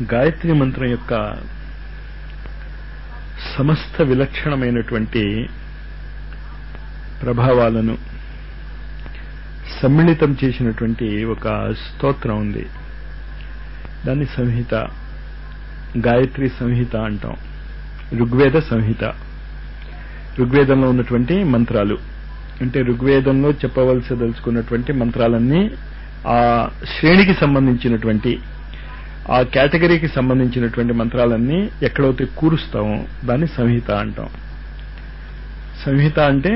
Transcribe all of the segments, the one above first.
గాయత్రి మంత్రం యొక్క సమస్త విలక్షణమైనటువంటి ప్రభావాలను సమ్మిళితం చేసినటువంటి ఒక స్తోత్రం ఉంది. దాన్ని సంహిత, గాయత్రి సంహిత అంటాం. ఋగ్వేద సంహిత, ఋగ్వేదంలో ఉన్నటువంటి మంత్రాలు, అంటే ఋగ్వేదంలో చెప్పవలసదలుచుకున్నటువంటి మంత్రాలన్నీ ఆ శ్రేణికి సంబంధించినటువంటి, ఆ కేటగిరీకి సంబంధించినటువంటి మంత్రాలన్నీ ఎక్కడైతే కూరుస్తామో దాన్ని సంహిత అంటాం. సంహిత అంటే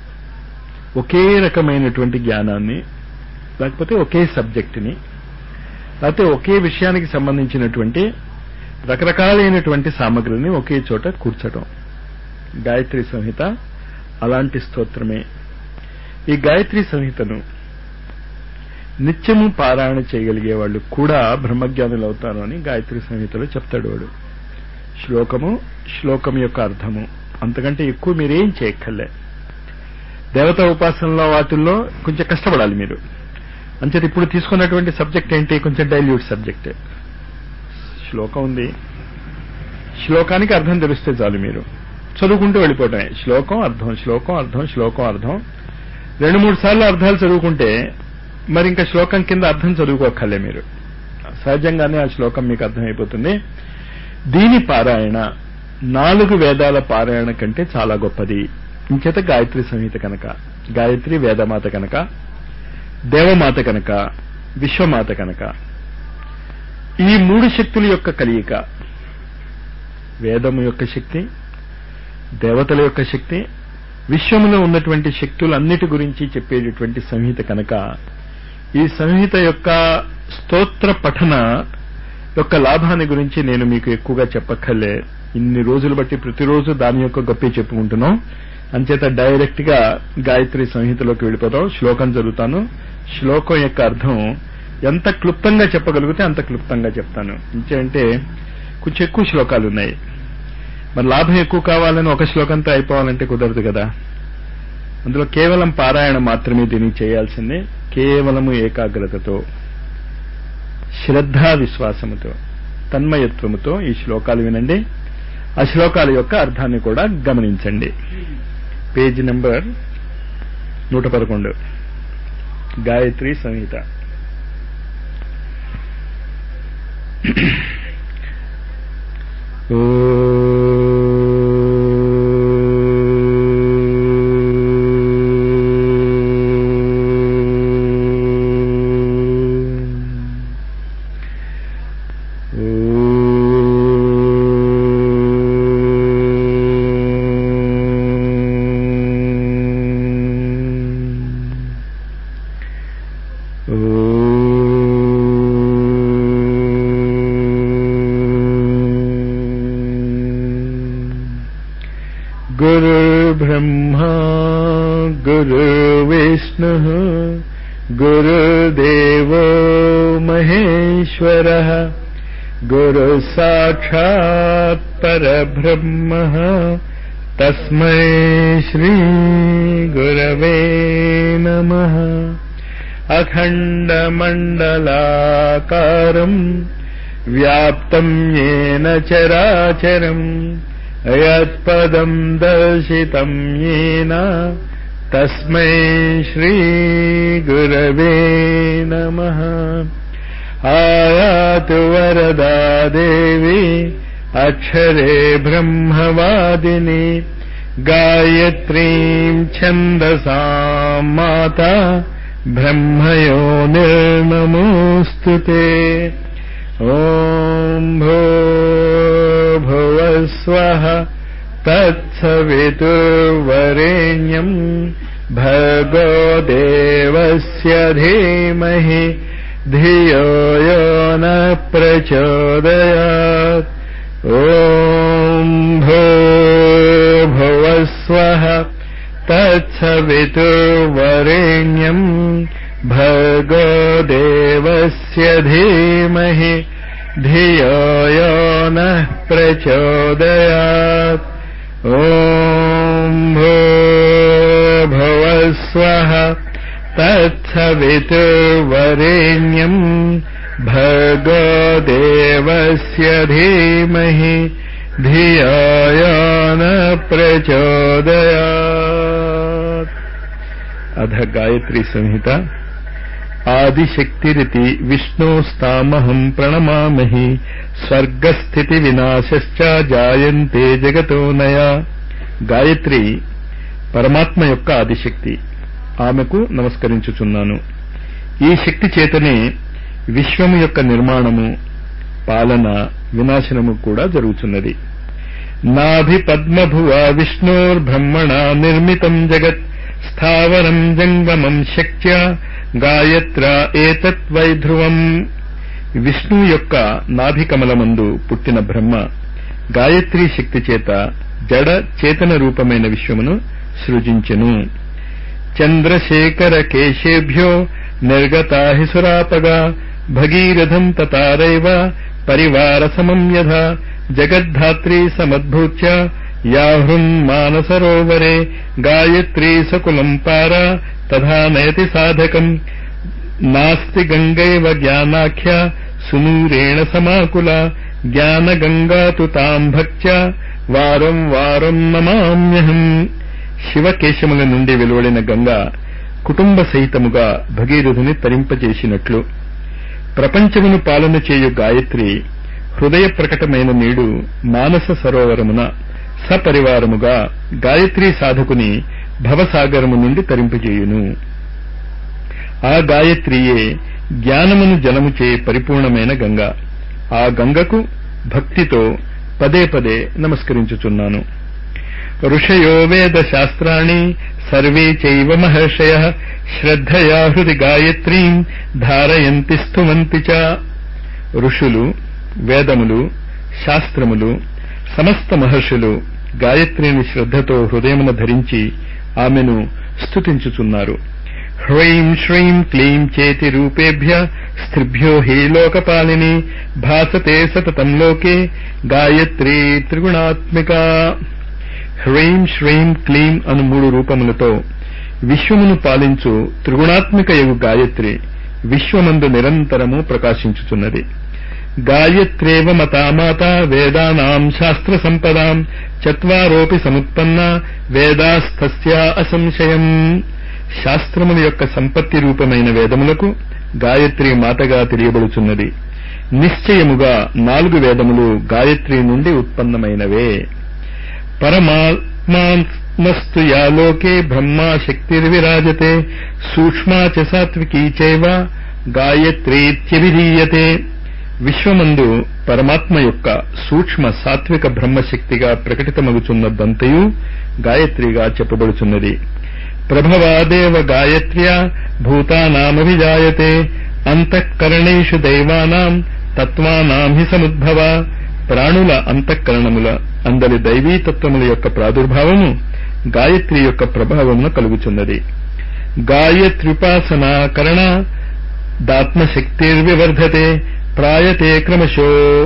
ఒకే రకమైనటువంటి జ్ఞానాన్ని, లేకపోతే ఒకే సబ్జెక్టుని, లేకపోతే ఒకే విషయానికి సంబంధించినటువంటి రకరకాలైనటువంటి సామగ్రిని ఒకే చోట కూర్చడం. గాయత్రి సంహిత అలాంటి స్తోత్రమే. ఈ గాయత్రి సంహితను నిత్యము పారాయణ చేయగలిగే వాళ్ళు కూడా బ్రహ్మజ్ఞానులు అవుతారు అని గాయత్రి సంహితలో చెప్తాడు వాడు. శ్లోకము, శ్లోకం యొక్క అర్థము, అంతకంటే ఎక్కువ మీరేం చేయక్కర్లే. దేవతా ఉపాసనలో వాటిల్లో కొంచెం కష్టపడాలి మీరు. అంచేత ఇప్పుడు తీసుకున్నటువంటి సబ్జెక్ట్ ఏంటి? కొంచెం డైల్యూట్ సబ్జెక్ట్. శ్లోకం ఉంది, శ్లోకానికి అర్థం తెలిస్తే చాలు, మీరు చదువుకుంటూ వెళ్ళిపోవటమే. శ్లోకం అర్థం, శ్లోకం అర్థం, శ్లోకం అర్థం. 2-3 సార్లు అర్థాలు చదువుకుంటే మరి ఇంకా శ్లోకం కింద అర్థం చదువుకోక్కర్లే మీరు, సహజంగానే ఆ శ్లోకం మీకు అర్థమైపోతుంది. దీని పారాయణ 4 వేదాల పారాయణ కంటే చాలా గొప్పది. ఇంచేత గాయత్రి సంహిత కనుక, గాయత్రి వేదమాత కనుక, దేవమాత కనుక, విశ్వమాత కనుక, ఈ 3 శక్తుల యొక్క కలయిక, వేదము యొక్క శక్తి, దేవతల యొక్క శక్తి, విశ్వములో ఉన్నటువంటి శక్తులన్నిటి గురించి చెప్పేటటువంటి సంహిత కనుక, ఈ సంహిత యొక్క స్తోత్ర పఠన యొక్క లాభాన్ని గురించి నేను మీకు ఎక్కువగా చెప్పక్కర్లే. ఇన్ని రోజులు బట్టి ప్రతిరోజు దాని యొక్క గొప్పే చెప్పుకుంటున్నాం. అంచేత డైరెక్ట్ గా గాయత్రి సంహితలోకి వెళ్ళిపోతాం. శ్లోకం చదువుతాను, శ్లోకం యొక్క అర్థం ఎంత క్లుప్తంగా చెప్పగలిగితే అంత క్లుప్తంగా చెప్తాను. అంటే కొంచెం ఎక్కువ శ్లోకాలు ఉన్నాయి, మరి లాభం ఎక్కువ కావాలని ఒక శ్లోకంతో అయిపోవాలంటే కుదరదు కదా. అందులో కేవలం పారాయణ మాత్రమే దీనికి చేయాల్సిందే. కేవలము ఏకాగ్రతతో, శ్రద్ధా విశ్వాసముతో, తన్మయత్వముతో ఈ శ్లోకాలు వినండి. ఆ శ్లోకాల యొక్క అర్థాన్ని కూడా గమనించండి. Page number 111, Gayatri Samhita. गुरुर्ब्रह्मा गुरुर्विष्णुः गुरुर्देवो महेश्वरः गुरुसाक्षात् परब्रह्मः तस्मै श्री गुरवे नमः. अखण्डमण्डलाकारम् व्याप्तम् येन चराचरम् यत्पदम् दर्शितम् येन तस्मै श्री गुरवे नमः. आयातु वरदा देवी अक्षरे ब्रह्मवादिनी गायत्रीम् छन्दसाम् माता ब्रह्मयोनिर्नमोऽस्तु ते. ॐ भूर्भुवस्वः तत्सवितुर्वरेण्यम् भर्गो देवस्य धीमहि धियो यो नः प्रचोदयात्. ॐ भूर्भुवस्वः तत्सवितुर्वरेण्यम् भर्गो देवस्य धीमहि धियो यो नः प्रचोदयात्. ॐ भूर्भुवस्वः तत्सवितुर्वरेण्यम् तत्सवितुर्वरेण्यम् भर्गो देवस्य धीमहि धियो यो न प्रचोदयात्। अथ गायत्री संहिता। आदिशक्तिरिति विष्णोस्तामहं प्रणमामहि स्वर्गस्थिति विनाशश्च जायन्ते जगतो नया। గాయత్రి పరమాత్మ యొక్క ఆదిశక్తి, ఆమెకు నమస్కరించుచున్నాను. ఈ శక్తి చేతనే విశ్వము యొక్క నిర్మాణము, పాలన, వినాశనము కూడా జరుగుతున్నది. నాభి పద్మభువా విష్ణోర్బ్రహ్మణా నిర్మితం జగత్ స్థావరం జంగమం శక్త్యా గాయత్రా ఏతత్ వైధ్రువం. విష్ణు యొక్క నాభికమలమందు పుట్టిన బ్రహ్మ గాయత్రీ శక్తి చేత జడ చేతన రూపమైన విశ్వమును సృజించెను. చంద్రశేఖర కేశేభ్యో నిర్గతా హి సురాపగా భగీరథం తతారైవ పరివార సమం యథా జగద్ధాత్రీ సమద్భూత్య యాహృన్ మానసరోవరే గాయత్రీ సకులం పార తథా నయతి సాధకం నాస్తి గంగైవ జ్ఞానాఖ్య సునూరేణ సమాకుల జ్ఞానగంగా తు తాం భక్త్య వారం వారం నమామ్యహం. శివకేశముల నుండి వెలువడిన గంగా కుటుంబ సహితముగా భగీరథుని తరింపచేసినట్లు ప్రపంచమును పాలన చేయు గాయత్రి హృదయ ప్రకటమైన నేడు మానస సరోవరమున సపరివారముగా గాయత్రీ సాధకుని భవసాగరము నుండి తరింపజేయును. ఆ గాయత్రియే జ్ఞానమును జలముచే పరిపూర్ణమైన గంగ. ఆ గంగకు భక్తితో పదే పదే నమస్కరించుచున్నాను. ఋషయో వేద శాస్త్రాణి సర్వే చైవ మహర్షయః శ్రద్ధయా హృది గాయత్రీం ధారయంతి స్తువంతి చ. ఋషులు, వేదములు, శాస్త్రములు, సమస్త మహర్షులు గాయత్రిని శ్రద్ధతో హృదయమున ధరించి ఆమెను స్తుతించుచున్నారు. హ్రీం శ్రీం క్లీం చేతి రూపేభ్య స్త్రిభ్యో హి లోకపాలిని భాసతే సతతం లోకే గాయత్రీ త్రిగుణాత్మిక. హ్రీం శ్రీం క్లీం అను 3 రూపములతో విశ్వమును పాలించు త్రిగుణాత్మిక యగు గాయత్రి విశ్వమందు నిరంతరము ప్రకాశించుచున్నది. గాయత్రేవ మతామాత వేదానాం శాస్త్ర సంపదాం చత్వారోపి సముత్పన్న వేదాస్తస్యా అసంశయం. శాస్త్రముల యొక్క సంపత్తి రూపమైన వేదములకు గాయత్రి మాతగా తెలియబడుచున్నది. నిశ్చయముగా 4 వేదములు గాయత్రి నుండి ఉత్పన్నమైనవే. పరమాత్మస్తు యా లోకే బ్రహ్మా శక్తిర్విరాజతే సూక్ష్మా చ సాత్వికీ చైవ గాయత్రీత్యభిధీయతే. విశ్వమందు పరమాత్మ యొక్క సూక్ష్మ సాత్విక బ్రహ్మశక్తిగా ప్రకటితమగుచున్నదంతయు గాయత్రిగా చెప్పబడుచున్నది. ప్రభవాదేవ గాయత్ర్యా భూతానామభిజాయతే అంతఃకరణేషు దైవానాం తత్వానాం హి సముద్భవ. ప్రాణుల అంతఃకరణముల అందలి దైవీతత్వముల యొక్క ప్రాదుర్భావము గాయత్రి యొక్క ప్రభావమున కలుగుచున్నది. గాయత్ర్యుపాసనా కరణ దాత్మశక్తిర్వివర్ధతే ప్రాయతే క్రమశో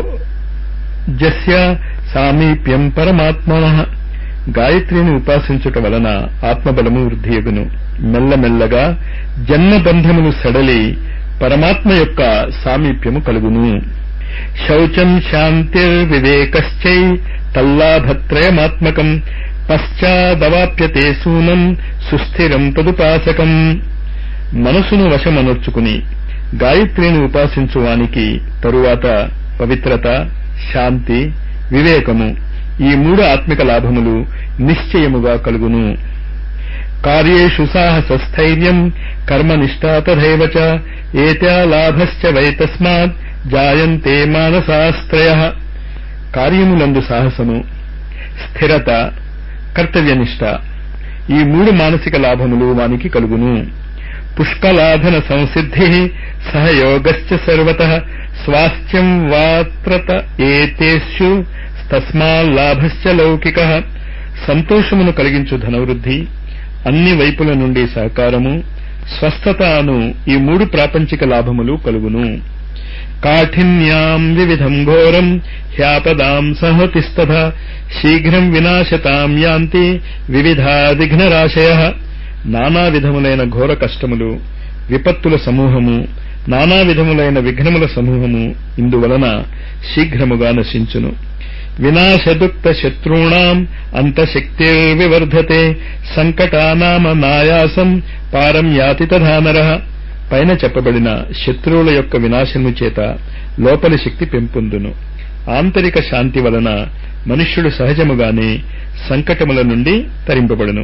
జస్య సామీప్యం పరమాత్మనః. గాయత్రిని ఉపాసించుట వలన ఆత్మబలము వృద్ధియగును. మెల్లమెల్లగా జన్మబంధమును సడలి పరమాత్మ యొక్క సామీప్యము కలుగును. శౌచం శాంతిర్వివేకశ్చై తల్లాభత్రయమాత్మకం పశ్చాదవాప్యతే సూనం సుస్థిరం తదుపాసకం. మనసును వశమనర్చుకుని గాయత్రిని ఉపాసించువానికి తరువాత పవిత్రత, శాంతి, వివేకము ఈ 3 ఆత్మిక లాభములు నిశ్చయముగా కలుగును. కార్యేషు సాహసస్థైర్యం కర్మనిష్టా తథైవ చ ఏత్యా లాభశ్చ వైతస్మాత్ జాయంతే మానసాస్త్రయః. కార్యములందు సాహసము, స్థిరత, కర్తవ్యనిష్ట ఈ 3 మానసిక లాభములు వానికి కలుగును. పుష్కలాధన సంసిద్ధి సహయోగశ్చ సర్వతః స్వాస్థ్యం వాత్రత ఏతేషు తస్మాల్లాభశ్చ లౌకికః. సంతోషమును కలిగించు ధనవృద్ధి, అన్ని వైపుల నుండి సహకారము, స్వస్థత అను ఈ 3 ప్రాపంచిక లాభములు కలుగును. కాఠిన్యాం వివిధం ఘోరం హ్యాపదాం సహతిస్తథా శీఘ్రం వినాశతాం యాంతి వివిధా విఘ్నరాశయః. నానా విధములైన ఘోర కష్టములు విపత్తుల సమూహము, నానా విధములైన విఘ్నముల సమూహము ఇందువలన శీఘ్రముగా నశించును. వినాశదుక్త శత్రూణాం అంతశక్తిర్వివర్ధతే సంకటానామనాయాసం పారం యాతి తథా నరః. పైన చెప్పబడిన శత్రువుల యొక్క వినాశము చేత లోపలి శక్తి పెంపొందును. ఆంతరిక శాంతి వలన మనుష్యుడు సహజముగానే సంకటముల నుండి తరింపబడును.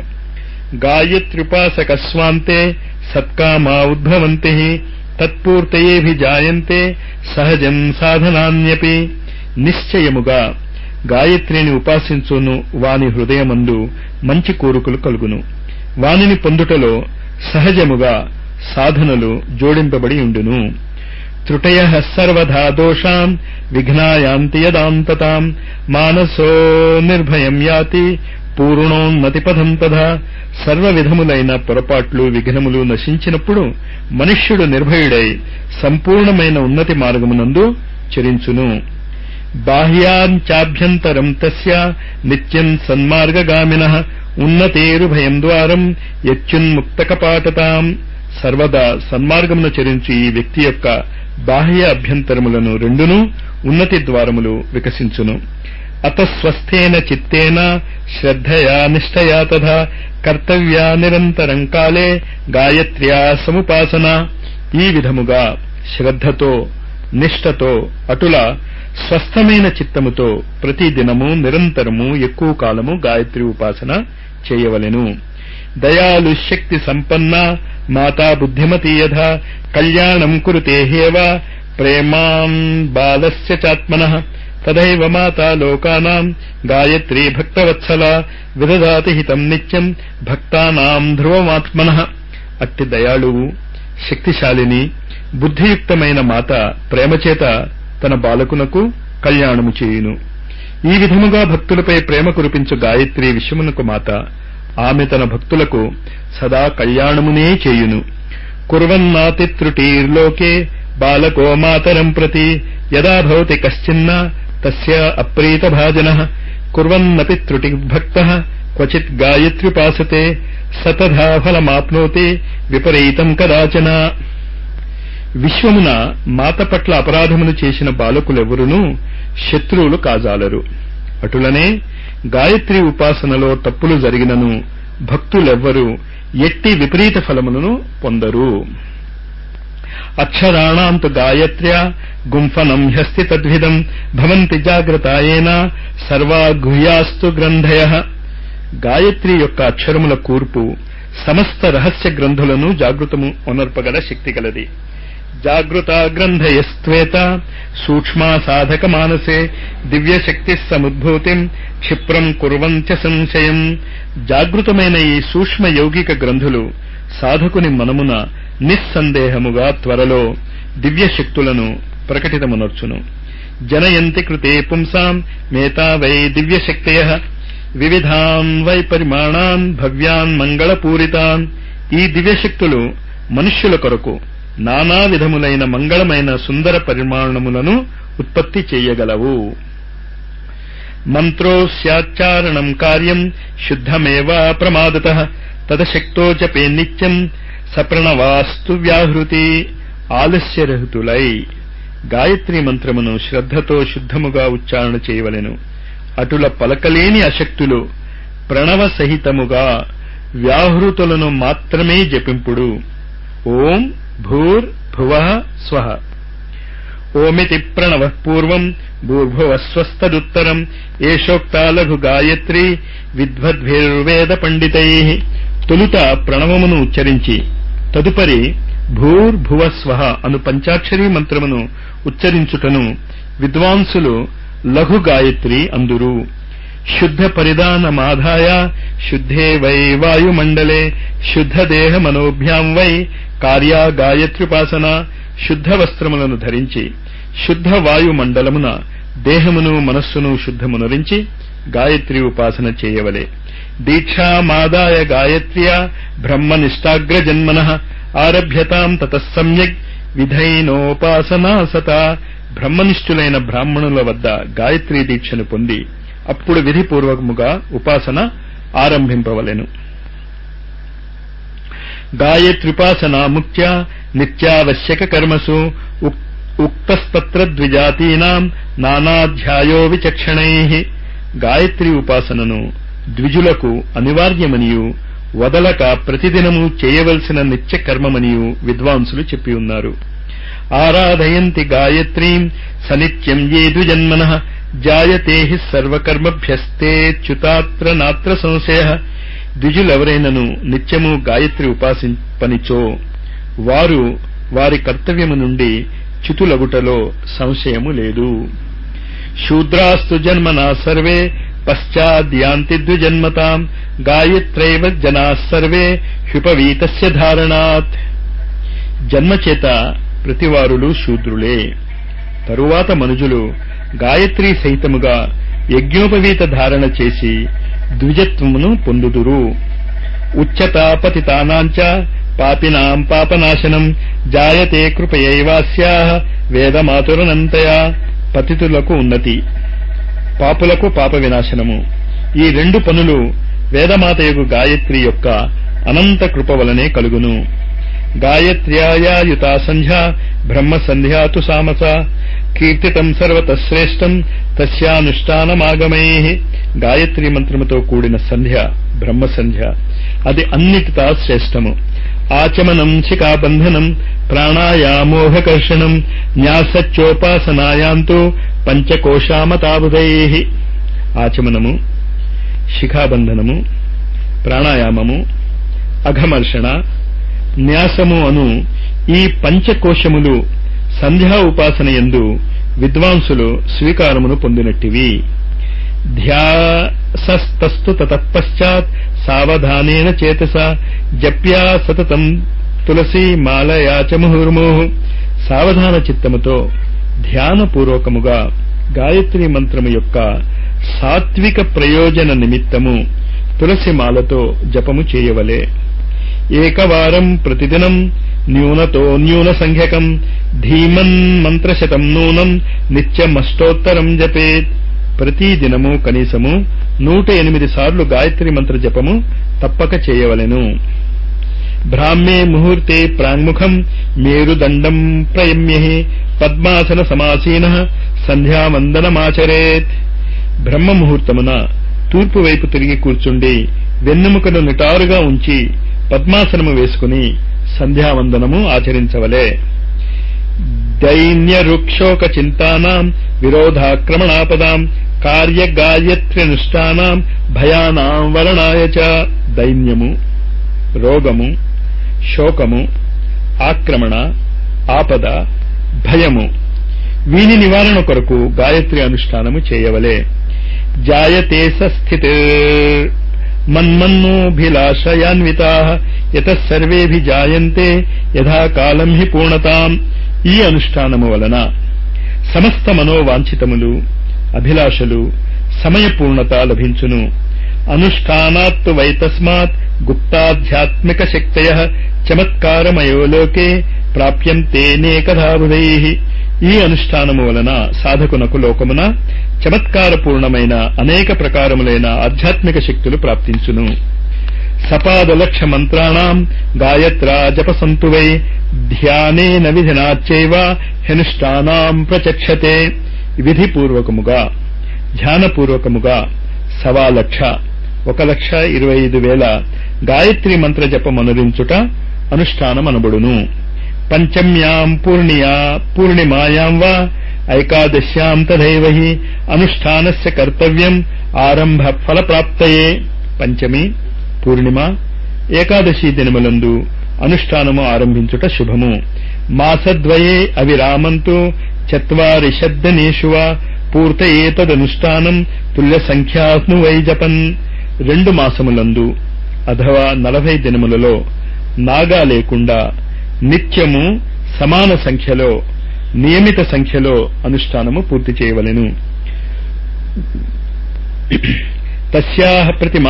గాయత్ర్యుపాసకస్వాంతే సత్కామా ఉద్భవంతి తత్పూర్తయేభిజాయంతే సహజం సాధనాన్యపి. నిశ్చయముగా గాయత్రిని ఉపాసించును వాని హృదయమందు మంచి కోరికలు కలుగును. వానిని పొందుటలో సహజముగా సాధనలు జోడింపబడి ఉండును. త్రుటయః సర్వధా దోషాన్ విఘ్నాయాంతి యదాంతతాం మానసో నిర్భయం యాతి పూర్ణోన్నతిపథం తథా. సర్వ విధములైన పొరపాట్లు విఘ్నములు నశించినప్పుడు మనుష్యుడు నిర్భయుడై సంపూర్ణమైన ఉన్నతి మార్గమునందు చరించును. బాహ్యాంచాభ్యంతరం తస్య నిత్యం సన్మార్గగామినః ఉన్నతేరుభయం ద్వారం యత్యున్ముక్తకపాటతాం. సర్వదా సన్మార్గమును చరించి ఈ వ్యక్తి యొక్క బాహ్య అభ్యంతరములను రెండును ఉన్నతి ద్వారములు వికసించును. అతస్వస్థేన చిత్తేన శ్రద్ధయా నిష్ఠయా తథా కర్తవ్యా నిరంతరం కాలే గాయత్ర్యా సముపాసన. ఈ విధముగా శ్రద్ధతో నిష్ఠతో అటుల స్వస్థమైన చిత్తముతో ప్రతి దినము నిరంతరము ఎక్కువ కాలము గాయత్రి ఉపాసన చేయవలెను. దయాలు శక్తి సంపన్న మాతా బుద్ధిమతి యథా కళ్యాణం కురుతే హ్యేవ ప్రేమాం బాలస్య చాత్మనః తదైవ మాతా లోకానాం గాయత్రీ భక్తవత్సల విదదాతి హితం నిత్యం భక్తానాం ధ్రువమాత్మనః. అట్టి దయాళువు శక్తిశాలిని బుద్ధియుక్తమైన మాత ప్రేమచేత తన బాలకునకు కళ్యాణము చేయును. ఈ విధముగా భక్తులపై ప్రేమ కురిపించు గాయత్రి విశ్వమునకు మాత. ఆమె తన భక్తులకు సదా కళ్యాణమునే చేయును. కుర్వన్నాతి త్రుటిర్లోకే బాలకో మాతరం ప్రతి యదా భవతి కశ్చిన్న తస్య అప్రీత భాజనః కుర్వన్నపి త్రుటిభక్తః క్వచిత్ గాయత్ర్యుపాసతే సతథా ఫలమాప్నోతి విపరీతం కదాచన. విశ్వమున మాత పట్ల అపరాధమును చేసిన బాలకులెవరునూ శత్రువులు కాజాలరు. అటులనే గాయత్రి ఉపాసనలో తప్పులు జరిగినను భక్తులెవ్వరూ ఎట్టి విపరీత ఫలములను పొందరు. అక్షరాణాంతు గాయత్ర్యా గుంఫనం హ్యస్తి తద్విధం భవంతి జాగ్రతాయేన సర్వా గుహ్యాస్తు గ్రంథయః. గాయత్రి యొక్క అక్షరముల కూర్పు సమస్త రహస్య గ్రంథులను జాగృతము ఒనర్పగల శక్తి గలది. జాగృత గ్రంథయస్త్వేత సూక్ష్మా సాధక మానసే దివ్యశక్తి సముద్భూతిం క్షిప్రం కుర్వంత్య సంశయం. జాగృతమైన ఈ సూక్ష్మ యౌగిక గ్రంథులు సాధకుని మనమున నిస్సందేహముగా త్వరలో దివ్యశక్తులను ప్రకటితమునర్చును. జనయంతి కృతే పుంసాం మేతా వై దివ్యశక్తయః వివిధాన్ వై పరిమాణాన్ భవ్యాన్ మంగళపూరితాన్. ఈ దివ్యశక్తులు మనుష్యుల కొరకు నానా విధములైన మంగళమైన సుందర పరిమాణములను ఉత్పత్తి చేయగలవు. మంత్రోస్యాచారణం కార్యం శుద్ధమేవా ప్రమాదతః తదశక్తో జపే నిత్యం సప్రణవాస్తు వ్యాహృతి. ఆలస్యరహితులై గాయత్రి మంత్రమును శ్రద్ధతో శుద్ధముగా ఉచ్చారణ చేయవలెను. అటుల పలకలేని అశక్తులు ప్రణవ సహితముగా వ్యాహృతులను మాత్రమే జపింపుడు. ఓం భూర్ భువః స్వః. ఓమితి ప్రణవః పూర్వం భూర్భువస్వస్తదుత్తరం ఏషోక్తా లఘు గాయత్రి విద్వద్భిర్వేద పండితైః. తొలుత ప్రణవమును ఉచ్చరించి తదుపరి భూర్భువస్వః అను పంచాక్షరీ మంత్రమును ఉచ్చరించుటను విద్వాంసులు లఘు గాయత్రి అందురు. శుద్ధ పరిధానమాధాయ శుద్ధే వై వాయుమండలే శుద్ధ దేహ మనోభ్యాం వై కార్యా గాయత్ర్యుపాసన. శుద్ధ వస్త్రములను ధరించి శుద్ధ వాయుమండలమున దేహమును మనస్సును శుద్ధమునరించి గాయత్రి ఉపాసన చేయవలే. దీక్షామాదాయ గాయత్ర్యా బ్రహ్మనిష్టాగ్రజన్మనః ఆరభ్యతాం తతః సమ్యక్ విధైనోపాసనా సతా. బ్రహ్మనిష్ఠులైన బ్రాహ్మణుల వద్ద గాయత్రీ దీక్షను పొంది అప్పుడు విధిపూర్వకముగా ఉపాసన ఆరంభింపవలెను. గాయత్ర్యుపాసనా ముఖ్య నిత్యావశ్యక కర్మసు ఉక్తస్తత్ర ద్విజాతీనాం నానాధ్యాయో విచక్షణైః. గాయత్రి ఉపాసనను ద్విజులకు అనివార్యమనియు వదలక ప్రతిదినము చేయవలసిన నిత్య కర్మమనియు విద్వాంసులు చెప్పి ఉన్నారు. ఆరాధయంతి గాయత్రీం సనిత్యం ఏ ద్విజన్మనః జాయతే హి సర్వకర్మభ్యస్తేచ్యుతాత్ర నాత్ర సంశయః. ద్విజులెవరైనను నిత్యము గాయత్రి ఉపాసింపనిచో వారు వారి కర్తవ్యము నుండి చ్యుతులగుటలో సంశయము లేదు. శూద్రాస్తు జన్మనా సర్వే పశ్చాద్యాంతి ద్విజన్మతాం గాయత్రైవ జనాః సర్వే హ్యుపవీతస్య ధారణాత్. జన్మచేత ప్రతివారులు శూద్రులే. తరువాత మనుజులు గాయత్రీ సహితముగా యజ్ఞోపవీత ధారణ చేసి ద్విజత్వమును పొందుదురు. ఉచ్యతా పతితానాంచ పాపినాం పాపనాశనం జాయతే కృపయైవాస్యాః వేదమాతురనంతయా. పతితులకు ఉన్నతి, పాపులకు పాప వినాశనము, ఈ రెండు పనులు వేదమాతయగు గాయత్రి యొక్క అనంత కృప వలనే కలుగును. గాయత్ర్యాయుతా సంధ్యా బ్రహ్మ సంధ్యాతు సామస కీర్తితం సర్వతః శ్రేష్టం తస్యానుష్ఠానమాగమైః. గాయత్రీ మంత్రముతో కూడిన సంధ్య బ్రహ్మ సంధ్య, అది అన్నిటితా శ్రేష్టము. ఆచమనం శిఖాబంధనం ప్రాణాయామోహకర్షణం న్యాసచ్చోపాసనాయాంతు పంచకోశామతాబుధైః. ఆచమనము, శిఖాబంధనము, ప్రాణాయామము, అఘమర్షణ, న్యాసము అను ఈ పంచకోశములు సంధ్యా ఉపాసన యందు విద్వాంసులు స్వీకారమును పొందినట్టివి. ధ్యాసస్తస్తు తతఃపశ్చాత్ సావధానేన చేతసా జప్యా సతతం తులసీ మాలయాచ ముహుర్ముహు. సావధాన చిత్తముతో ధ్యానపూర్వకముగా గాయత్రీ మంత్రము యొక్క సాత్విక ప్రయోజన నిమిత్తము తులసి మాలతో జపము చేయవలే. ఏకవారం ప్రతిదినం న్యూనతో న్యూన సంఖ్యకం ధీమన్ మంత్రశతం నూనం నిత్యమష్టోత్తరం జపేత్. ప్రతిదినము కనీసము 108 సార్లు గాయత్రి మంత్ర జపము తప్పక చేయవలెను. బ్రాహ్మే ముహూర్తే ప్రాంగ్ముఖం మేరుదండం ప్రయమ్యః పద్మాసన సమాసీనః సంధ్యావందనమాచరేత్. బ్రహ్మ ముహూర్తమున తూర్పు వైపు తిరిగి కూర్చుండి వెన్నెముకను నిటారుగా ఉంచి పద్మాసనము వేసుకుని సంధ్యావందనము ఆచరించవలే. దైన్యరుక్షోక చింతానాం విరోధాక్రమణాపదాం కార్యగాయత్ర్యనుష్ఠానాం భయానాం వరణాయ చ. దైన్యము, రోగము, శోకము, ఆక్రమణ, ఆపద, భయము, వీని నివారణ కొరకు గాయత్రి అనుష్ఠానము చేయవలే. జాయతే సస్థితిర్ మన్మన్నోభిలాషయాన్వితాః యతః సర్వేభిజాయంతే యథాకాలం హి పూర్ణతాం. ఈ అనుష్ఠానము వలన సమస్త మనోవాంఛితములు, అభిలాషలు సమయపూర్ణత లభించును. అనుష్ఠానాత్తు వైతస్మాత్ గుప్తాధ్యాత్మిక శక్తయః చమత్కారమయో లోకే ప్రాప్యంతే నేకధాబుధైః. ఈ అనుష్ఠానము వలన సాధకునకు లోకమున చమత్కారపూర్ణమైన అనేక ప్రకారములైన ఆధ్యాత్మిక శక్తులు ప్రాప్తించును. సపాదలక్ష మంత్రాణాం గాయత్రా జపసంతు వై ధ్యానేన విధినాచ్చైవ హ్యనుష్ఠానాం ప్రచక్షతే. విధిపూర్వకముగా ధ్యానపూర్వకముగా 1,25,000 గాయత్రీ మంత్ర జపమనురించుట అనుష్ఠానమనబడును. పంచమ్యాం పూర్ణిమాయాం వా ఐకాదశ్యాం తథైవ హి అనుష్ఠానస్య కర్తవ్యం ఆరంభ ఫలప్రాప్తయే. పంచమి, పూర్ణిమ, ఏకాదశి దినములందు అనుష్ఠానము ఆరంభించుట శుభము. మాసద్వయే అవిరామంతు చత్వారిషద్దనేషు వా పూర్తయేతదనుష్ఠానం తుల్య సంఖ్యాను వై జపన్. 2 మాసములందు అథవా 40 దినములలో నాగా లేకుండా నిత్యము సమాన సంఖ్యలో నియమిత సంఖ్యలో అనుష్ఠానము పూర్తి చేయవలెను. తస్యాః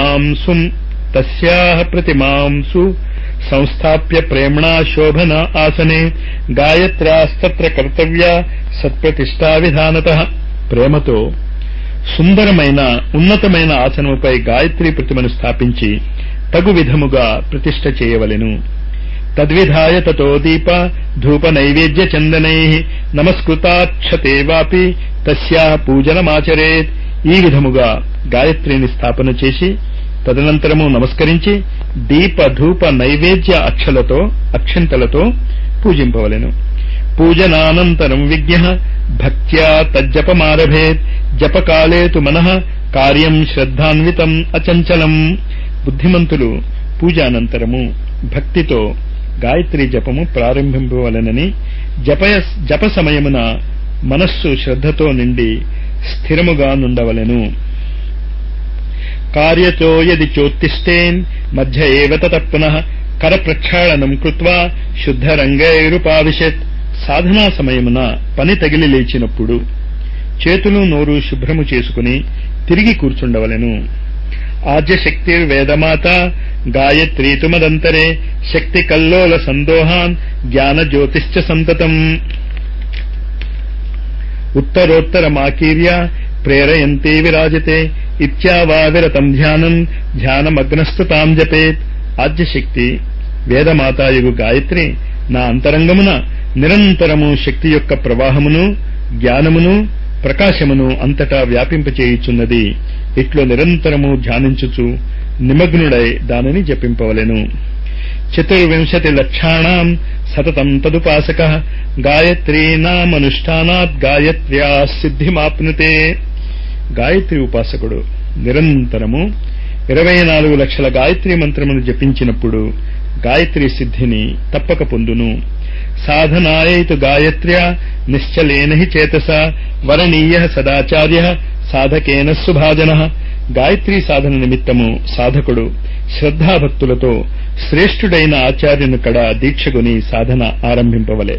ప్రతిమాంసు సంస్థాప్య ప్రేమ్ణా శోభన ఆసనే గాయత్ర్యాస్తత్ర కర్తవ్య సత్ప్రతిష్టా విధానతః. ప్రేమతో సుందరమైన ఉన్నతమైన ఆసనముపై గాయత్రీ ప్రతిమను స్థాపించి తగు విధముగా ప్రతిష్ఠ చేయవలెను. తద్విధాయ తతో దీప ధూప నైవేద్య చందనైః నమస్కృతాక్షతే వాపి తస్యా పూజనమాచరేత్. ఈ విధముగా గాయత్రిని స్థాపన చేసి తదనంతరము నమస్కరించి దీప ధూప నైవేద్య అక్షింతలతో పూజింపవలెను. పూజనానంతరం విజ్ఞః భక్త్యా తజ్జపమారభేత్. జపకాలే తు మనః కార్యం శ్రద్ధాన్వితం అచంచలం. బుద్ధిమంతులు పూజానంతరము భక్తితో గాయత్రి జపము ప్రారంభింపవలెనని, జప సమయమున మనస్సు శ్రద్ధతో నిండి స్థిరముగా నుండవలెను. కార్యతో యది చోత్తిష్టేన్ మధ్య ఏవ తతః పునః కర ప్రక్షాళనం కృత్వా శుద్ధరంగైరుపావిశత్. సాధనా సమయమున పని తగిలి లేచినప్పుడు చేతులు నోరు శుభ్రము చేసుకుని తిరిగి కూర్చుండవలెను. ఆద్యశక్తిర్వేదమాత గాయత్రీతు మదంతరే శక్తి కల్లోల సందోహాన్ జ్ఞాన జ్యోతిశ్చ సంతతం. ఉత్తరోత్తరమాకీర్య ప్రేరయంతే విరాజతే ఇత్యావావిరతం ధ్యానం ధ్యానమగ్నస్తు తాం జపేత్. ఆద్యశక్తి వేదమాతాయగు గాయత్రి నా అంతరంగమున నిరంతరము శక్తి యొక్క ప్రవాహమును, జ్ఞానమును, ప్రకాశమును అంతటా వ్యాపింపచేయుచున్నది. ఇట్లు నిరంతరము ధ్యానించుచు నిమగ్నుడై దానిని జపింపవలెను. 24 లక్షాణం సతతం తదుపాసకః గాయత్రీనామనుష్ఠానాత్ గాయత్ర్యా సిద్ధిమాప్నుతే. గాయత్రి ఉపాసకుడు నిరంతరము 24 లక్షల గాయత్రి మంత్రమును జపించినప్పుడు గాయత్రి సిద్ధిని తప్పక పొందును. సాధనాయైతు గాయత్ర్యా నిశ్చలేన హి చేతసా వరణీయః సదాచార్యః సాధకేన సుభాజనః. గాయత్రీ సాధన నిమిత్తము సాధకుడు శ్రద్ధాభక్తులతో శ్రేష్ఠుడైన ఆచార్యుని కడ దీక్షగుని సాధన ఆరంభింపవలే.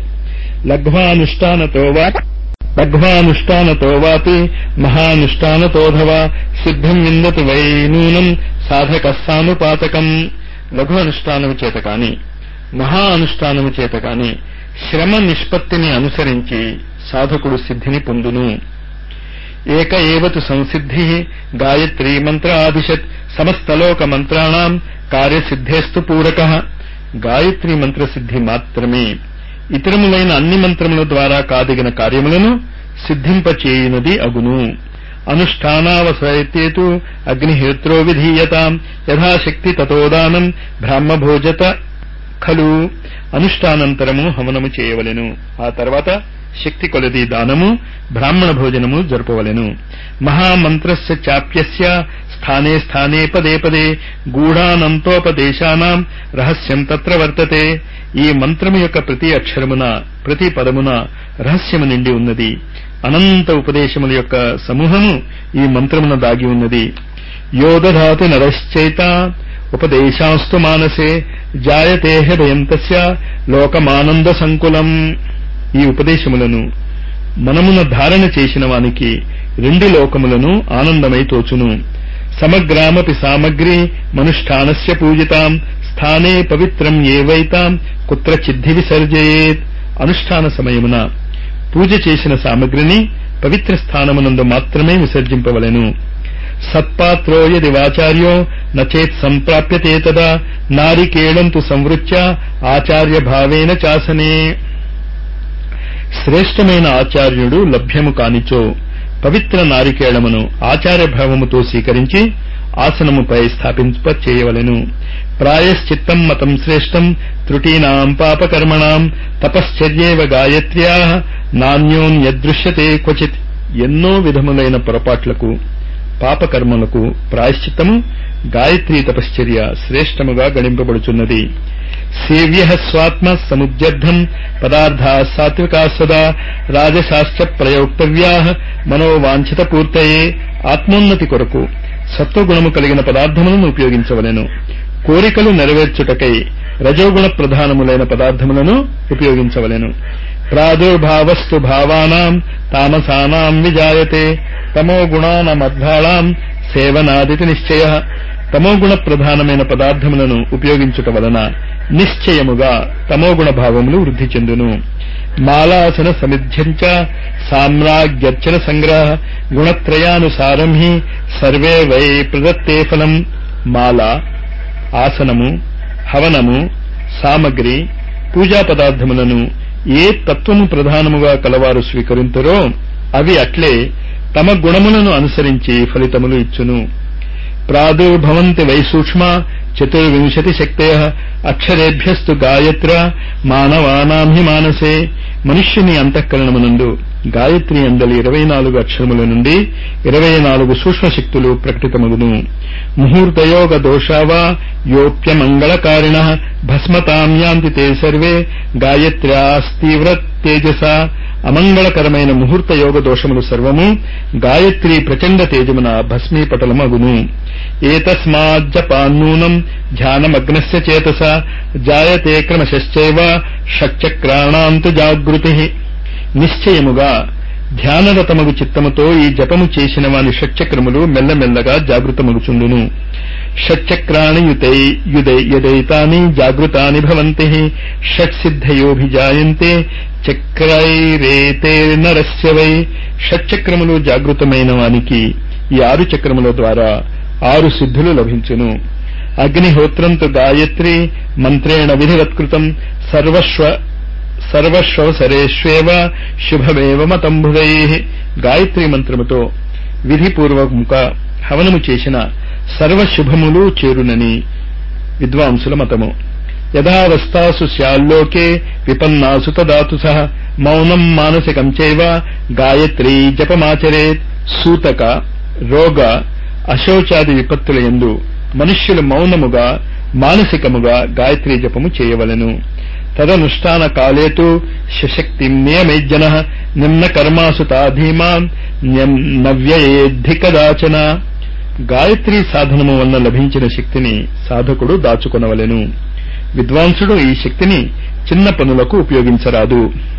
లఘ్వానుష్ఠానతో వాపి మహానుష్ఠానతోధవా సిద్ధిం విందతు వై నూనం సాధకస్సానుపాతకం. లఘు అనుష్ఠానము చేత కాని మహా అనుష్ఠానము చేత కాని శ్రమ నిష్పత్తిని అనుసరించి సాధకుడు సిద్ధిని పొందును. ఏక ఏవతు సంసిద్ధి గాయత్రీ మంత్ర ఆదిశత్ సమస్తలోక మంత్రాణం కార్యసిద్ధేస్తు పూరకః. గాయత్రీ మంత్రసిద్ధి మాత్రమే ఇతరములైన అన్ని మంత్రముల ద్వారా కాదిగిన కార్యములను సిద్ధింపచేయునది అగును. అనుష్ఠానావసరతేతు అగ్నిహోత్రో విధీయతాం యథాశక్తి తతోదానం బ్రాహ్మభోజత ఖలు. అనుష్ఠానంతరము హవనము చేయవలెను. ఆ తర్వాత శక్తి కొలది దానము, బ్రాహ్మణ భోజనము జరుపవలెను. మహామంత్రస్య చాప్యస్య స్థానే స్థానే పదే పదే గూఢానంతోపదేశానాం రహస్యం తత్ర వర్తతే. ఈ మంత్రము యొక్క ప్రతి అక్షరమున, ప్రతి పదమున రహస్యము నిండి ఉన్నది. అనంత ఉపదేశముల యొక్క సమూహము ఈ మంత్రమున దాగి ఉన్నది. యోదధాతి నరశ్చైత ఉపదేశాస్తు మానసే జాయతే హృదయం తస్య లోకమానంద సంకులం. ఈ ఉపదేశములను మనమున ధారణ చేసిన వానికి 2 లోకములను ఆనందమై తోచును. సమగ్రామపి సామగ్రి మనుష్ఠానస్య పూజితాం స్థానే పవిత్రం ఏవైతాం కుత్రచిద్ధి విసర్జయేత్. అనుష్ఠాన సమయమున పూజ చేసిన సామగ్రిని పవిత్ర స్థానమునందు మాత్రమే విసర్జింపవలెను. సత్పాత్రో యది వాచార్యో నచేత్ సంప్రాప్యతే తదా నారికేళం తు సంవృత్య ఆచార్య భావేన చాసనే. శ్రేష్టమైన ఆచార్యుడు లభ్యము కానిచో పవిత్ర నారికేళమును ఆచార్య భావముతో స్వీకరించి ఆసనముపై స్థాపింప చేయవలెను. ప్రాయశ్చిత్తం మతం శ్రేష్టం త్రుటీనాం పాపకర్మణాం తపశ్చర్యేవ గాయత్ర్యాః నాణ్యోన్యదృశ్యతే క్వచిత్. ఎన్నో విధములైన పొరపాట్లకు, పాపకర్మలకు ప్రాయశ్చిత్తము గాయత్రీ తపశ్చర్య శ్రేష్టముగా గణింపబడుచున్నది. సేవ్యః స్వాత్మ సముద్యర్థం పదార్థా సాత్వికా సదా రాజసాశ్చ ప్రయోక్తవ్యాః మనోవాంఛిత పూర్తయే. ఆత్మోన్నతి కొరకు సత్వగుణము కలిగిన పదార్థములను ఉపయోగించవలెను. కోరికలు నెరవేర్చుటకై రజోగుణ ప్రధానములైన పదార్థములను ఉపయోగించవలెను. ప్రాదుర్భావస్తు భావానాం తామసానాం విజాయతే తమోగుణానామద్భాళాం సేవనాదితి నిశ్చయః. తమోగుణ ప్రధానమైన పదార్థములను ఉపయోగించుట వలన నిశ్చయముగా తమోగుణ భావములు వృద్ధి చెందును. మాలాసన సమిధ్యంచ సామ్రాజ్ఞర్చన సంగ్రహ గుణత్రయానుసారం హి సర్వే వై ప్రదత్తే ఫలం. మాల, ఆసనము, హవనము, సామగ్రి పూజా పదార్థములను ఏ తత్వము ప్రధానముగా కలవారు స్వీకరింతురో అవి అట్లే తమ గుణములను అనుసరించి ఫలితములు ఇచ్చును. ప్రాదుర్భవంతి వై సూక్ష్మ 24 శక్తయ అక్షరేభ్యస్తు గాయత్ర మానవానాం హి మానసే. మనుష్యుని అంతఃకరణమునందు గాయత్రి అందలి 24 అక్షరముల నుండి 24 సూక్ష్మ శక్తులు ప్రకటితమగును. ముహూర్తయోగ దోషావా యోప్యమంగళకారిణ భస్మతాం యాంతి తే సర్వే గాయత్ర్యాస్తీవ్ర తేజస. అమంగళకరమైన ముహూర్త యోగ దోషములు సర్వము గాయత్రి ప్రచండ తేజమున భస్మీపటలమగును. ఏతస్మాజ్జపాన్నూనం ధ్యానమగ్నస్య చేతస జాయతే క్రమశశ్చైవ షట్చక్రాణాంతు జాగృతి. నిశ్చయముగా ధ్యానరతమగు చిత్తముతో ఈ జపము చేసిన వాని షట్చక్రములు మెల్లమెల్లగా జాగృతమగుచుండును. షట్చక్రాణి యదైతాని జాగృతాని భవంతి షట్సిద్ధయోభిజాయంతే చక్రైరేతేర్నరస్య వై. షట్చక్రములు జాగృతమైన వానికి ఈ 6 చక్రముల ద్వారా 6 సిద్ధులు లభించును. అగ్నిహోత్రంతు గాయత్రి మంత్రేణ విధివత్కృతం సర్వస్వసరేష్వేవ శుభమేవ మతంబుధై. గాయత్రి మంత్రముతో విధిపూర్వముగా హవనము చేసిన సర్వశుభములు చేరునని విద్వాంసుల మతము. యథావస్థాసు స్యాల్లోకే విపన్నాసు తదాతు సహ మౌనం మానసికం చైవ గాయత్రీ జపమాచరేత్. సూతక రోగ అశౌచాది విపత్తుల యందు మనుష్యులు మౌనముగా మానసికముగా గాయత్రీ జపము చేయవలెను. తదనుష్ఠాన కాలేతు శక్తిం నియమేజ్జన నిమ్న కర్మాసు తాధీమాన్ నవ్యయేద్ధి కదాచన. గాయత్రీ సాధనము వలన లభించిన శక్తిని సాధకుడు దాచుకొనవలెను. విద్వాంసుడు ఈ శక్తిని చిన్న పనులకు ఉపయోగించరాదు.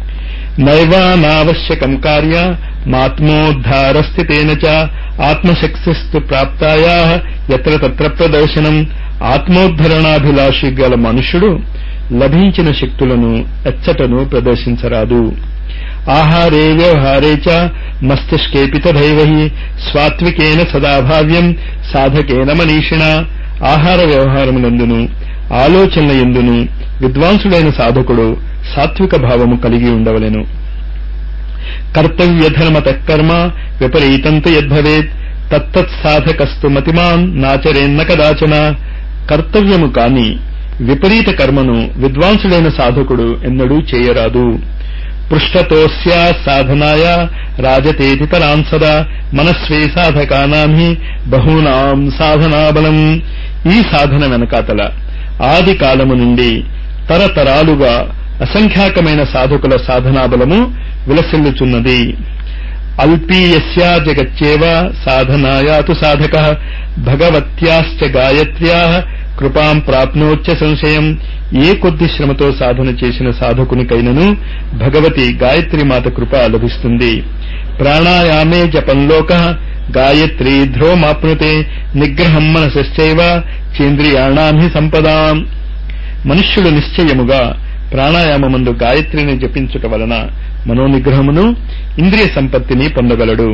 నైవానావశ్యకం కార్య మాత్మోద్ధారస్థితేన చ ఆత్మశక్తిస్తు ప్రాప్తాయా యత్ర తత్ర ప్రదర్శనం. ఆత్మోద్ధరణాభిలాషి గల మనుష్యుడు లభించిన శక్తులను ఎచ్చటను ప్రదర్శించరాదు. ఆహారే వ్యవహారే చ మస్తిష్కేపి తథైవ హి స్వాత్వికేన సదాభావ్యం సాధకేన మనీషిణ. ఆహార వ్యవహారములందును ఆలోచనల యందును విద్వాంసుడైన సాధకుడు సాత్విక భావము కలిగి ఉండవలెను. కర్తవ్యధర్మతః కర్మ విపరీతంతు యద్భవేత్ తత్తత్సాధకస్తు మతిమాన్ నాచరేన్న కదాచన. కర్తవ్యము కాని విపరీత కర్మను విద్వాంసుడైన సాధకుడు ఎన్నడూ చేయరాదు. పృష్ఠతోస్యా సాధనాయ రాజతేతి పరాన్ సదా మనస్వే సాధకానాం హి బహూనాం సాధనాబలం. ఈ సాధన వెనకాతల ఆది కాలము నుండి తరతరాలుగా అసంఖ్యాకమైన సాధకుల సాధనాబలము విలసిల్లుచున్నది. అల్పీయస్యా జగచ్చేవ సాధనాయాతు సాధకః భగవత్యాశ్చ గాయత్ర్యాః కృపాం ప్రాప్నోత్య సంశయం. ఏ కొద్ది శ్రమతో సాధన చేసిన సాధకునికైనను భగవతి గాయత్రి మాత కృప లభిస్తుంది. ప్రాణాయామే జపంలోకః గాయత్రీ ధ్రువమాప్నుతే నిగ్రహం మనసశ్చైవ చేంద్రియాణాం హి సంపదాం. మనుష్యుడు నిశ్చయముగా ప్రాణాయామమందు గాయత్రిని జపించుట వలన మనోనిగ్రహమును ఇంద్రియ సంపత్తిని పొందగలడు.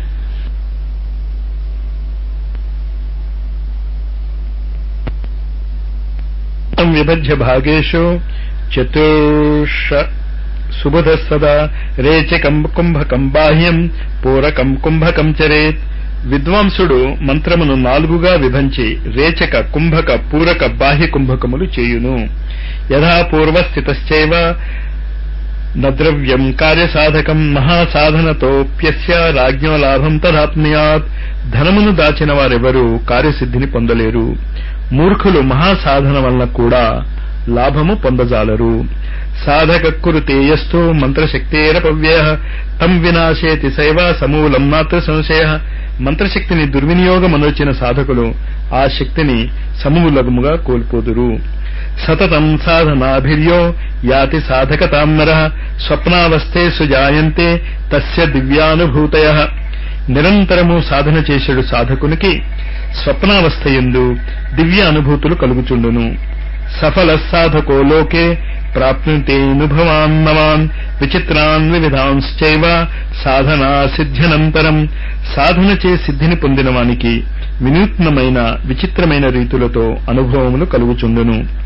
విభజ్య భాగేషు చతుర్ష సుబుధ సదా రేచకం కుంభకం బాహ్యం పూరకం కుంభకం చరేత్. విద్వాంసుడు మంత్రమును 4గా విభంచి రేచక కుంభక పూరక బాహ్య కుంభకములు చేయును. యథా పూర్వస్థితశ్చైవ నద్రవ్యం కార్యసాధకం మహాసాధనతోప్యస్య రాజ్ఞో లాభం తదాప్నుయాత్. ధనమును దాచిన వారెవరూ కార్యసిద్ధిని పొందలేరు. మూర్ఖులు మహాసాధన వలన కూడా లాభము పొందజాలరు. సాధక కురుతేయస్థో మంత్రశక్తేరపవ్యయ తం వినాశేతి సైవ సమూలం మాత్ర సంశయ. మంత్రశక్తిని దుర్వినియోగమనొచ్చిన సాధకులు ఆ శక్తిని సమూలముగా కోల్పోదురు. సతతం సాధనాభిర్యో యాతి సాధకతామ్మరః స్వప్నావస్థే సుజాయంతే తస్య దివ్యానుభూతయః. నిరంతరము సాధన చేసేడు సాధకునికి స్వప్నావస్థయందు దివ్య అనుభూతులు కలుగుచుండును. సఫల సాధకో లోకే ప్రాప్నుతేనుభవాన్ నవాన్ విచిత్రాన్ వివిధాంశ్చైవ సాధనా సిద్ధ్యనంతరం. సాధన చే సిద్ధిని పొందిన వానికి వినూత్నమైన విచిత్రమైన రీతులతో అనుభవములు కలుగుచుండును.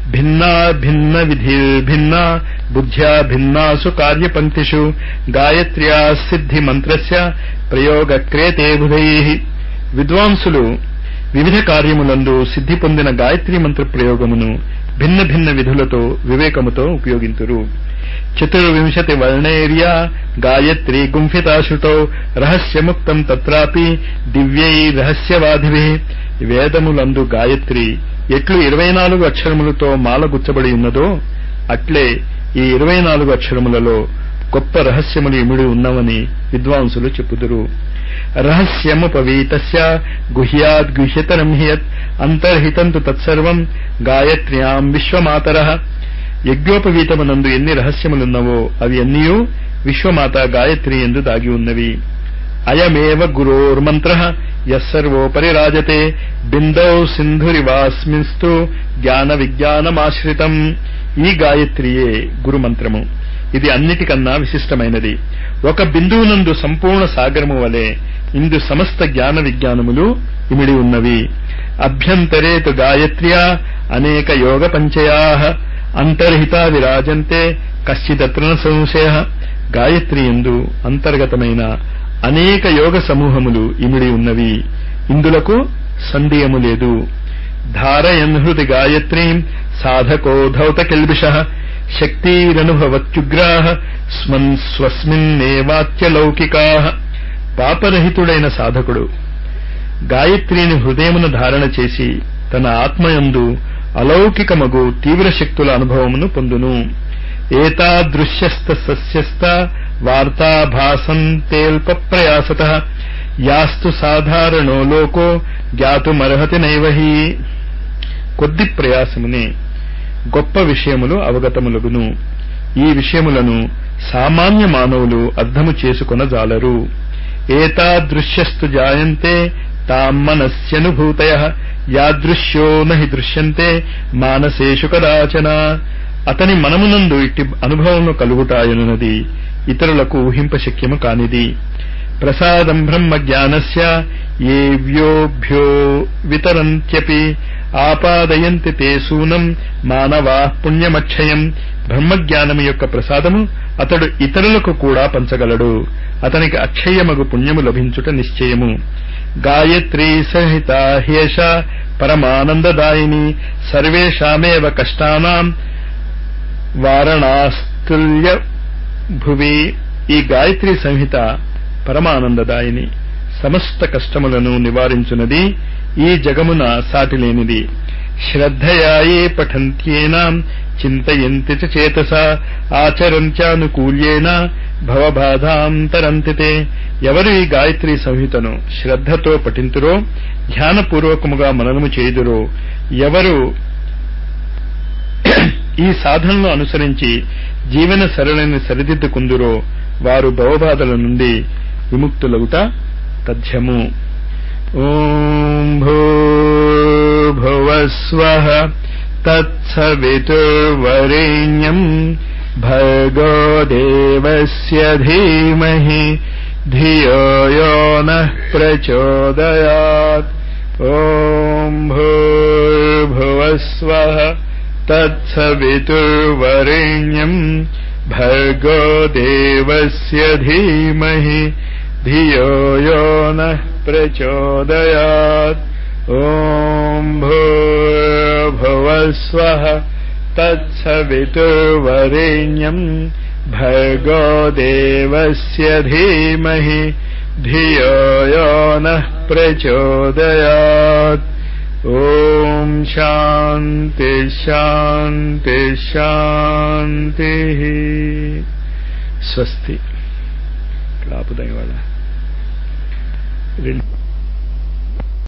భిన్నా భిన్న విధిర్భిన్నా బుద్ధ్యా భిన్నాసు కార్యపంక్తిషు గాయత్ర్యా సిద్ధి మంత్రస్య ప్రయోగ క్రియతే బుధైః. విద్వాంసులు వివిధ కార్యములందు సిద్ధి పొందిన గాయత్రీ మంత్ర ప్రయోగమును భిన్న భిన్న విధులతో వివేకముతో ఉపయోగింతురు. 24 వర్ణైర్యా గాయత్రీ గుంఫితాశుటో రహస్యముక్తం తత్రాపి దివ్యై రహస్యవాదిభిః. వేదములందు గాయత్రి ఎట్లు 24 అక్షరములతో మాల గుచ్చబడి ఉన్నదో అట్లే ఈ 24 అక్షరములలో గొప్ప రహస్యములు ఇమిడి ఉన్నవని విద్వాంసులు చెప్పుదురు. రహస్యముపవీతస్య గుహ్యాద్ గుహ్యతరం హియత్ అంతర్హితం తు తత్సర్వం గాయత్ర్యాం విశ్వమాతరః. యజ్ఞోపవీతమునందు ఎన్ని రహస్యములున్నవో అవి అన్నీయూ విశ్వమాత గాయత్రి యందు దాగి ఉన్నవి. అయమేవ గురోర్మంత్రః యస్సర్వోపరి రాజతే బిందౌ సింధురివాస్మిన్స్తు జ్ఞాన విజ్ఞానమాశ్రితం. ఈ గాయత్రియే గురుమంత్రము. ఇది అన్నిటికన్నా విశిష్టమైనది. ఒక బిందువునందు సంపూర్ణ సాగరము వలె ఇందు సమస్త జ్ఞాన విజ్ఞానములు ఇమిడి ఉన్నవి. అభ్యంతరే తు గాయత్ర్యా అనేక యోగ పంచయాః అంతర్హితా విరాజంతే కశ్చిదత్ర న సంశయః. గాయత్రి యందు అంతర్గతమైన అనేక యోగ సమూహములు ఇమిడి ఉన్నవి. ఇందులకు సందేహము లేదు. ధారయన్ హృది గాయత్రీం సాధకో ధౌత కిల్బిషః శక్తిరనుభవత్యుగ్రాః స్వస్మిన్నేవాత్యలౌకికాః. పాపరహితుడైన సాధకుడు గాయత్రిని హృదయమున ధారణ చేసి తన ఆత్మయందు అలౌకికమగు తీవ్ర శక్తుల అనుభవమును పొందును. ఏతాదృశ్యస్త సస్యస్త వార్తాభాసంతేల్ప ప్రయాసతః యాస్తు సాధారణో లోకో జ్ఞాతుమర్హతి నైవహి. కొద్ది ప్రయాసమునే గొప్ప విషయములు అవగతములగును. ఈ విషయములను సామాన్య మానవులు అర్థము చేసుకొనజాలరు. ఏతాదృశ్యస్తు జాయంతే తాం మనస్యనుభూతయః యాదృశ్యో నహి దృశ్యంతే మానసేషు కదాచన. అతని మనమునందు ఇట్టి అనుభవమును కలుగుటాయనున్నది ఇతరులకు ఊహింపశక్యము కానిది. ప్రసాదం బ్రహ్మ జ్ఞానస్య ఏవ్యోభ్యో వితరంత్యపి ఆపాదయంతి తే సూనం మానవాః పుణ్యమక్షయం. బ్రహ్మజ్ఞానము యొక్క ప్రసాదము అతడు ఇతరులకు కూడా పంచగలడు. అతనికి అక్షయమగు పుణ్యము లభించుట నిశ్చయము. గాయత్రీ సహిత హ్యేష పరమానందదాయిని సర్వేషామేవ కష్టానాం వారణాస్తుల్య భువి. ఈ గాయత్రీ సంహిత పరమానందదాయిని, సమస్త కష్టములను నివారించునది, ఈ జగమున సాటిలేనిది. శ్రద్ధయా ఏ పఠంత్యేనాం చింతయంతి చ చేతసా ఆచరంత్యానుకూల్యేన భవబాధాం తరంతి తే. ఎవరు ఈ గాయత్రీ సంహితను శ్రద్ధతో పఠింతురో, ధ్యానపూర్వకముగా మననము చేయుదురో, ఎవరు ఈ సాధనను అనుసరించి జీవన సరళిని సరిదిద్దుకుందురో వారు భవబాధల నుండి విముక్తులగుట తథ్యము. ఓం భూర్భువస్వః తత్సవితుర్వరేణ్యం భర్గో దేవస్య ధీమహి ధియో యో నః ప్రచోదయాత్. ఓం భూర్భువస్వః తత్సవితుర్వరేణ్యం భర్గో దేవస్య ధీమహి ధియో యో నః ప్రచోదయాత్. ఓం భూర్భువస్వః తత్సవితుర్వరేణ్యం భర్గో దేవస్య ధీమహి ధియో యో నః ప్రచోదయాత్. ఓం శాంతి శాంతి శాంతి. స్వస్తి. ఇక్కడ ఆపుదాం ఇవాళ.